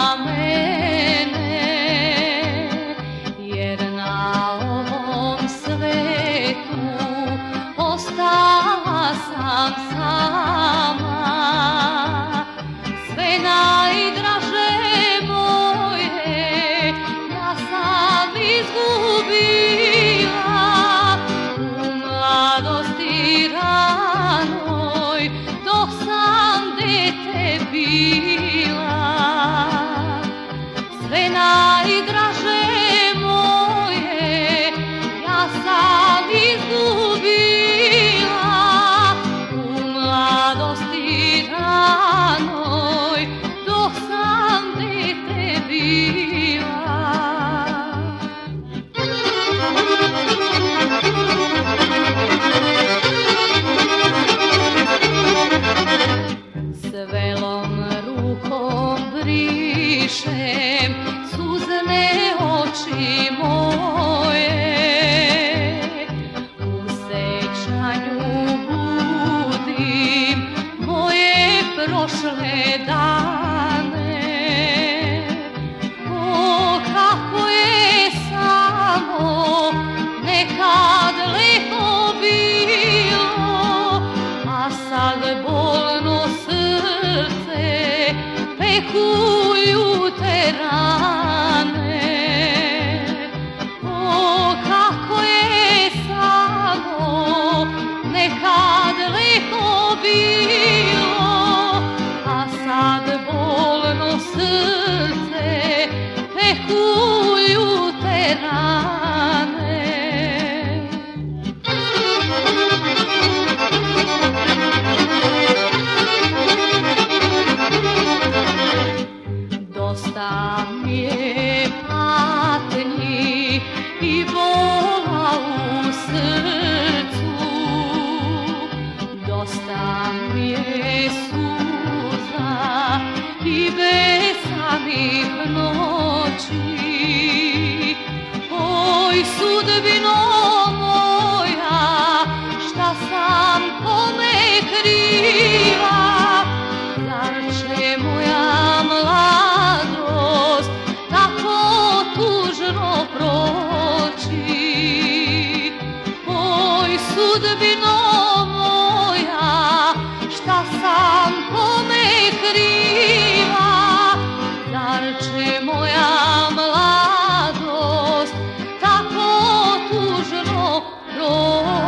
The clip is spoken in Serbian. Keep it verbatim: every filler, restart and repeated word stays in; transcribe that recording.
mene, jer na ovom svetu ostala sam sama. Sve najdraže moje ja sam izgubila u mladosti ranoj dok sam dete bila. Sve najdraže moje ja sam izgubila u mladosti ranoj dok sam dete bila. Svelom rukom brišem suzne oči moje, u sećanju budim moje prošle dane. O, kako je samo nekad lepo bilo, a sad bolno srce pekuju te rane. O, kako je samo nekad lepo bilo, a sad bolno srce pekuju te rane. Dosta mi je patnji i bola u srcu, dosta mi je suza i besanih noći. Oj, sudbino moja, šta sam kome kriva, zar će moja mladost tako tužno proći? Oj, sudbino moja, šta sam kome kriva, zar će moja mladost tako tužno proći?